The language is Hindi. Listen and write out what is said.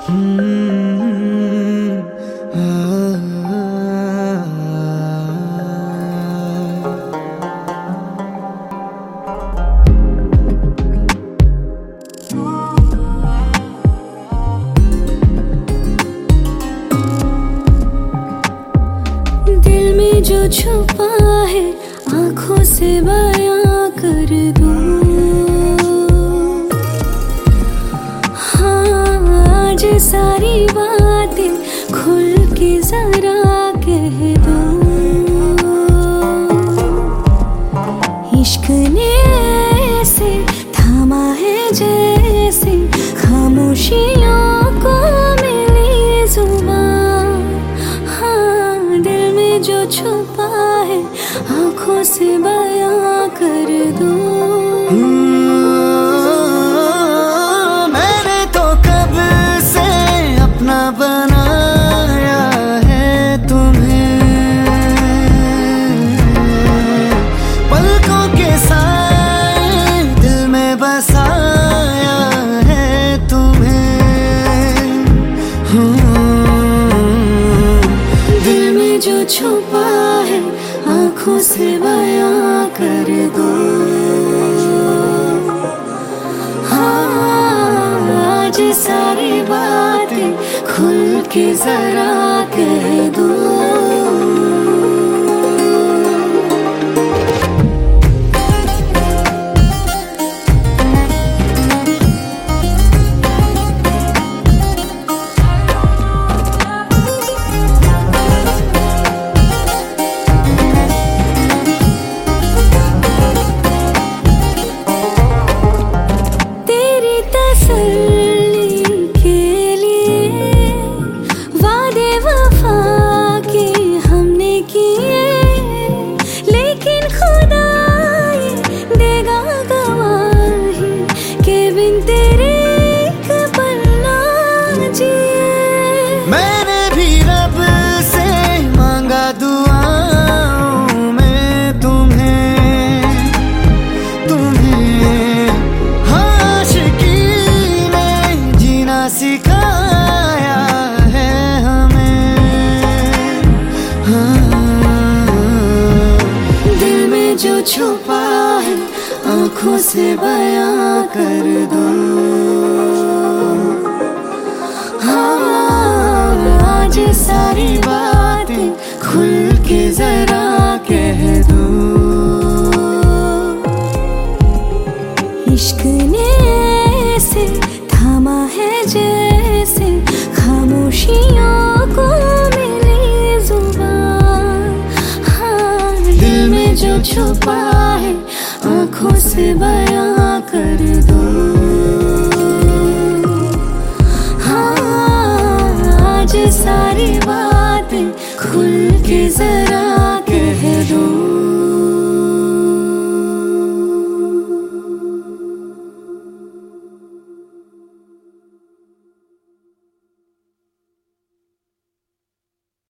दिल में जो छुपा है आंखों से बयां कर दूं। हाँ, आज सारी बातें खुल के जरा कह दूं। इश्क ने ऐसे थामा है जैसे खामोशियों को मिली जुबान। हाँ, दिल में जो छुपा है आंखों से बयां कर दूं। मैंने तो कब से अपना बनाया है तुम्हें, पलकों के साए दिल में बसाया है तुम्हें। दिल में जो छुपा है आंखों से बयां कर दो। हाँ, आज सारी बातें खुल के जरा कह दो। मैंने भी रब से मांगा दुआओं में तुम्हें, आशिकी ने जीना सिखाया है हमें। दिल में जो छुपा है आंखों से बयां कर दो। आज सारी बातें खुल के जरा कह दो। इश्क ने ऐसे थामा है जैसे खामोशियों को मिली जुबान। हाँ, दिल में जो छुपा है आंखों से बयां कर दो।